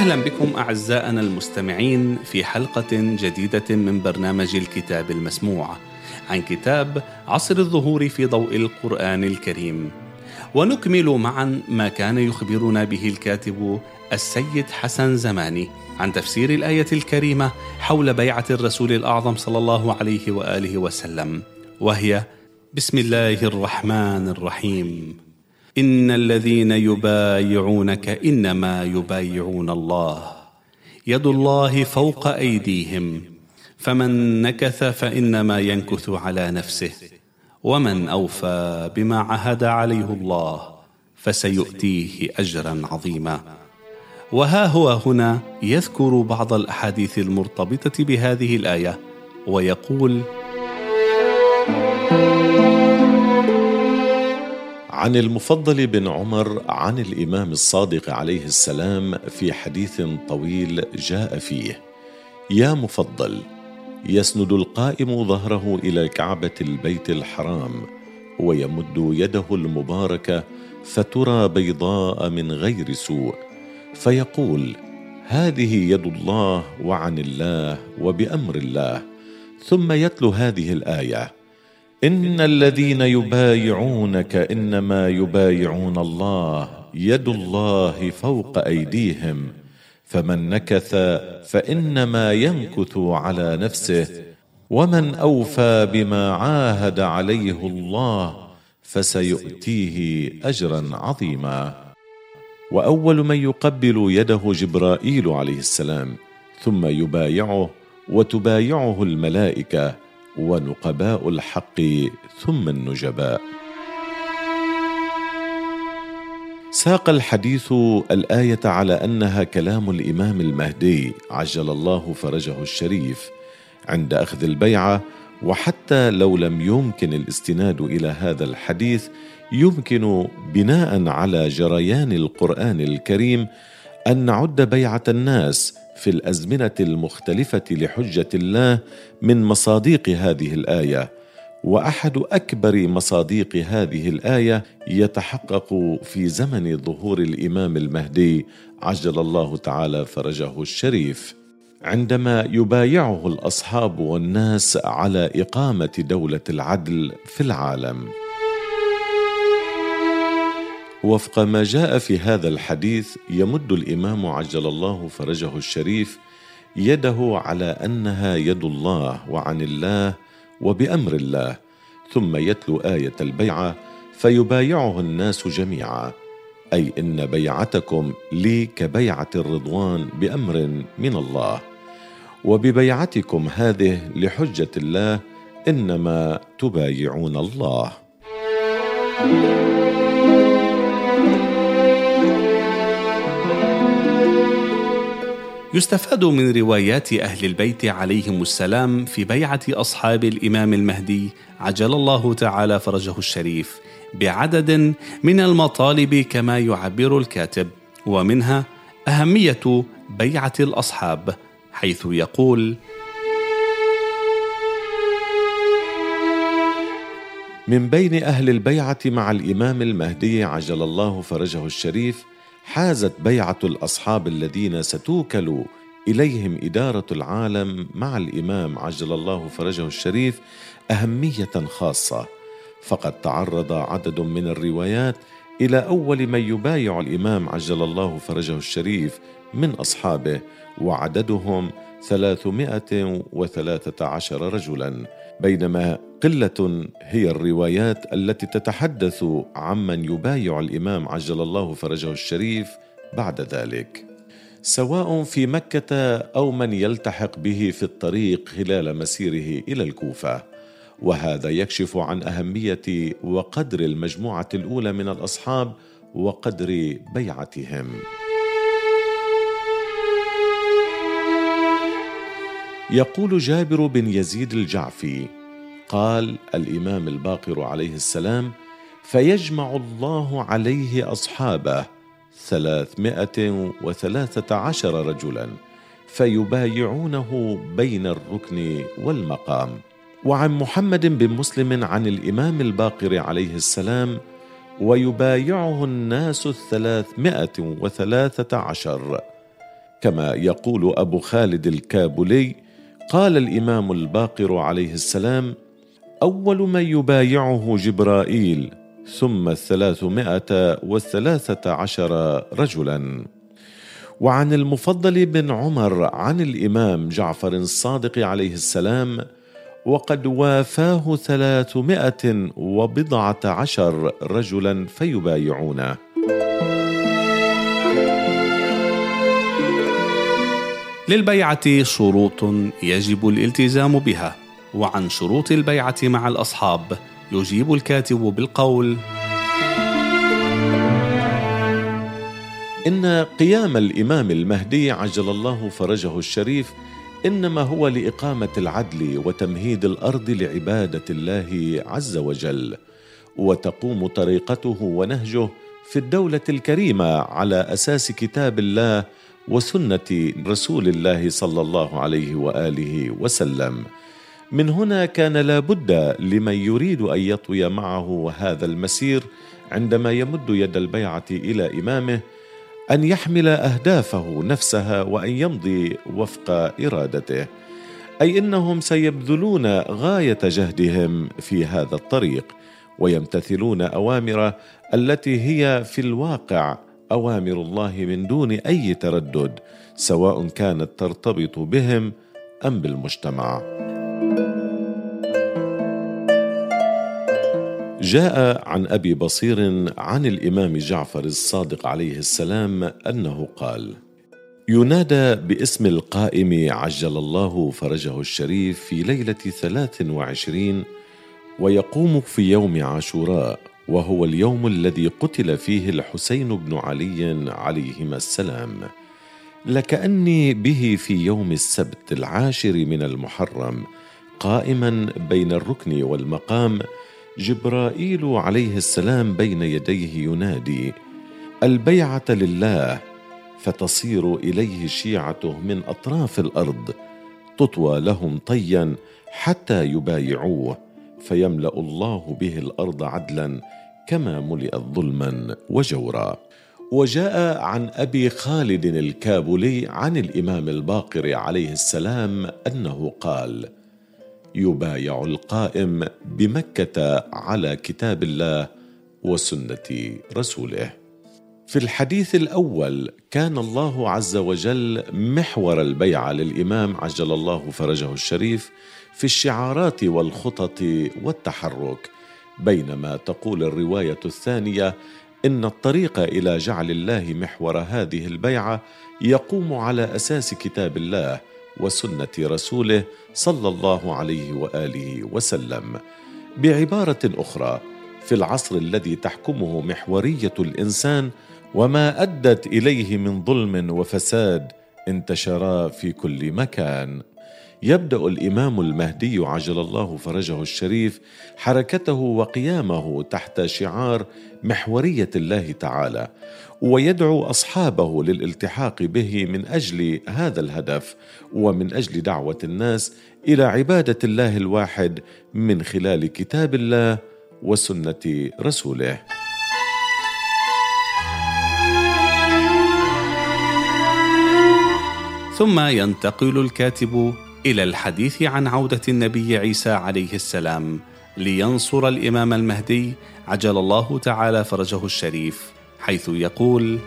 أهلا بكم أعزائنا المستمعين في حلقة جديدة من برنامج الكتاب المسموع عن كتاب عصر الظهور في ضوء القرآن الكريم. ونكمل معا ما كان يخبرنا به الكاتب السيد حسن زماني عن تفسير الآية الكريمة حول بيعة الرسول الأعظم صلى الله عليه وآله وسلم، وهي بسم الله الرحمن الرحيم: إن الذين يبايعونك إنما يبايعون الله يد الله فوق أيديهم فمن نكث فإنما ينكث على نفسه ومن أوفى بما عهد عليه الله فسيؤتيه أجرا عظيما. وها هو هنا يذكر بعض الأحاديث المرتبطة بهذه الآية ويقول: عن المفضل بن عمر عن الإمام الصادق عليه السلام في حديث طويل جاء فيه: يا مفضل، يسند القائم ظهره إلى كعبة البيت الحرام ويمد يده المباركة فترى بيضاء من غير سوء، فيقول: هذه يد الله وعن الله وبأمر الله، ثم يتلو هذه الآية: إن الذين يبايعونك إنما يبايعون الله يد الله فوق أيديهم فمن نكث فإنما ينكث على نفسه ومن أوفى بما عاهد عليه الله فسيؤتيه أجرا عظيما. وأول من يقبل يده جبرائيل عليه السلام، ثم يبايعه وتبايعه الملائكة ونقباء الحق ثم النجباء. ساق الحديث الآية على أنها كلام الإمام المهدي عجل الله فرجه الشريف عند أخذ البيعة، وحتى لو لم يمكن الاستناد إلى هذا الحديث يمكن بناء على جريان القرآن الكريم أن نعد بيعة الناس في الأزمنة المختلفة لحجة الله من مصاديق هذه الآية، وأحد أكبر مصاديق هذه الآية يتحقق في زمن ظهور الإمام المهدي عجل الله تعالى فرجه الشريف، عندما يبايعه الأصحاب والناس على إقامة دولة العدل في العالم. وفق ما جاء في هذا الحديث، يمد الإمام عجل الله فرجه الشريف يده على أنها يد الله وعن الله وبأمر الله، ثم يتلو آية البيعة فيبايعه الناس جميعا، أي إن بيعتكم لي كبيعة الرضوان بأمر من الله، وببيعتكم هذه لحجة الله إنما تبايعون الله. يستفاد من روايات أهل البيت عليهم السلام في بيعة أصحاب الإمام المهدي عجل الله تعالى فرجه الشريف بعدد من المطالب كما يعبر الكاتب، ومنها أهمية بيعة الأصحاب، حيث يقول: من بين أهل البيعة مع الإمام المهدي عجل الله فرجه الشريف حازت بيعة الأصحاب الذين ستوكل إليهم إدارة العالم مع الإمام عجل الله فرجه الشريف أهمية خاصة، فقد تعرض عدد من الروايات إلى أول من يبايع الإمام عجل الله فرجه الشريف من أصحابه، وعددهم 313 رجلا، بينما قلة هي الروايات التي تتحدث عمن يبايع الإمام عجل الله فرجه الشريف بعد ذلك، سواء في مكة أو من يلتحق به في الطريق خلال مسيره إلى الكوفة. وهذا يكشف عن أهمية وقدر المجموعة الأولى من الأصحاب وقدر بيعتهم. يقول جابر بن يزيد الجعفي: قال الإمام الباقر عليه السلام: فيجمع الله عليه أصحابه 313 رجلا فيبايعونه بين الركن والمقام. وعن محمد بن مسلم عن الإمام الباقر عليه السلام: ويبايعه الناس 313 كما يقول أبو خالد الكابولي: قال الإمام الباقر عليه السلام: أول من يبايعه جبرائيل، ثم 313 رجلا. وعن المفضل بن عمر عن الإمام جعفر الصادق عليه السلام: وقد وافاه 312 رجلا فيبايعونه. للبيعة شروط يجب الالتزام بها، وعن شروط البيعة مع الأصحاب يجيب الكاتب بالقول: إن قيام الإمام المهدي عجل الله فرجه الشريف إنما هو لإقامة العدل وتمهيد الأرض لعبادة الله عز وجل، وتقوم طريقته ونهجه في الدولة الكريمة على أساس كتاب الله وسنة رسول الله صلى الله عليه وآله وسلم. من هنا كان لا بد لمن يريد أن يطوي معه هذا المسير عندما يمد يد البيعة إلى إمامه أن يحمل أهدافه نفسها وأن يمضي وفق إرادته، أي إنهم سيبذلون غاية جهدهم في هذا الطريق ويمتثلون أوامره التي هي في الواقع أوامر الله من دون أي تردد، سواء كانت ترتبط بهم أم بالمجتمع. جاء عن أبي بصير عن الإمام جعفر الصادق عليه السلام أنه قال: ينادى باسم القائم عجل الله فرجه الشريف في ليلة 23، ويقوم في يوم عاشوراء، وهو اليوم الذي قتل فيه الحسين بن علي عليهما السلام، لكأني به في يوم السبت 10 من المحرم قائما بين الركن والمقام، جبرائيل عليه السلام بين يديه ينادي: البيعة لله، فتصير إليه شيعته من أطراف الأرض، تطوى لهم طيا حتى يبايعوه، فيملأ الله به الأرض عدلا كما ملئت ظلما وجورا. وجاء عن أبي خالد الكابولي عن الإمام الباقر عليه السلام أنه قال: يبايع القائم بمكة على كتاب الله وسنة رسوله. في الحديث الأول كان الله عز وجل محور البيعة للإمام عجل الله فرجه الشريف في الشعارات والخطط والتحرك، بينما تقول الرواية الثانية إن الطريق إلى جعل الله محور هذه البيعة يقوم على أساس كتاب الله وسنة رسوله صلى الله عليه وآله وسلم. بعبارة أخرى، في العصر الذي تحكمه محورية الإنسان وما أدت إليه من ظلم وفساد انتشرا في كل مكان، يبدأ الإمام المهدي عجل الله فرجه الشريف حركته وقيامه تحت شعار محورية الله تعالى، ويدعو أصحابه للالتحاق به من أجل هذا الهدف ومن أجل دعوة الناس إلى عبادة الله الواحد من خلال كتاب الله وسنة رسوله. ثم ينتقل الكاتب إلى الحديث عن عودة النبي عيسى عليه السلام لينصر الإمام المهدي عجل الله تعالى فرجه الشريف، حيث يقول: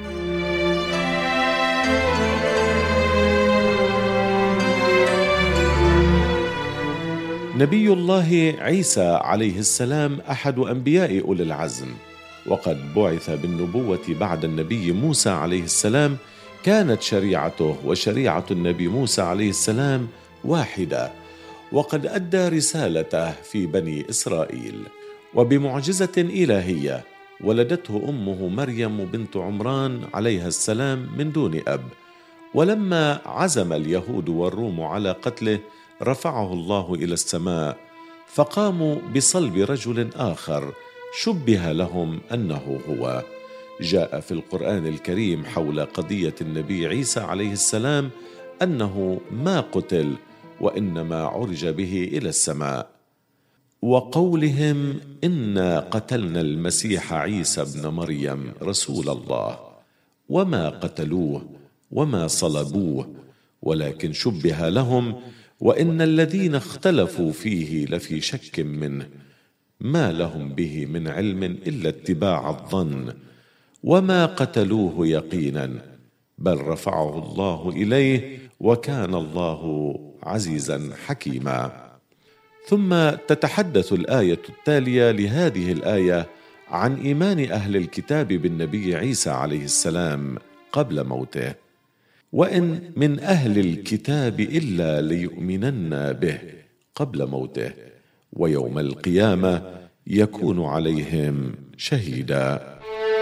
نبي الله عيسى عليه السلام أحد أنبياء أولي العزم، وقد بعث بالنبوة بعد النبي موسى عليه السلام. كانت شريعته وشريعة النبي موسى عليه السلام واحدة، وقد أدى رسالته في بني إسرائيل. وبمعجزة إلهية ولدته أمه مريم بنت عمران عليها السلام من دون أب، ولما عزم اليهود والروم على قتله رفعه الله إلى السماء، فقاموا بصلب رجل آخر شبه لهم أنه هو. جاء في القرآن الكريم حول قضية النبي عيسى عليه السلام أنه ما قتل وإنما عرج به إلى السماء. وقولهم إنا قتلنا المسيح عيسى ابن مريم رسول الله وما قتلوه وما صلبوه ولكن شبه لهم وإن الذين اختلفوا فيه لفي شك منه ما لهم به من علم إلا اتباع الظن وما قتلوه يقينا بل رفعه الله إليه وكان الله عزيزا حكيما. ثم تتحدث الآية التالية لهذه الآية عن إيمان أهل الكتاب بالنبي عيسى عليه السلام قبل موته: وإن من أهل الكتاب إلا ليؤمنن به قبل موته ويوم القيامة يكون عليهم شهيدا.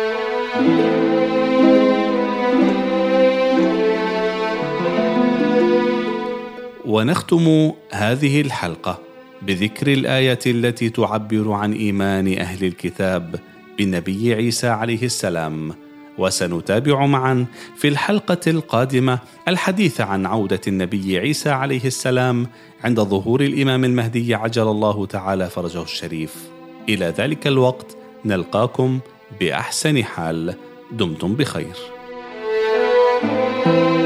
ونختم هذه الحلقة بذكر الآية التي تعبر عن إيمان أهل الكتاب بالنبي عيسى عليه السلام، وسنتابع معا في الحلقة القادمة الحديث عن عودة النبي عيسى عليه السلام عند ظهور الإمام المهدي عجل الله تعالى فرجه الشريف. إلى ذلك الوقت نلقاكم بأحسن حال. دمتم بخير.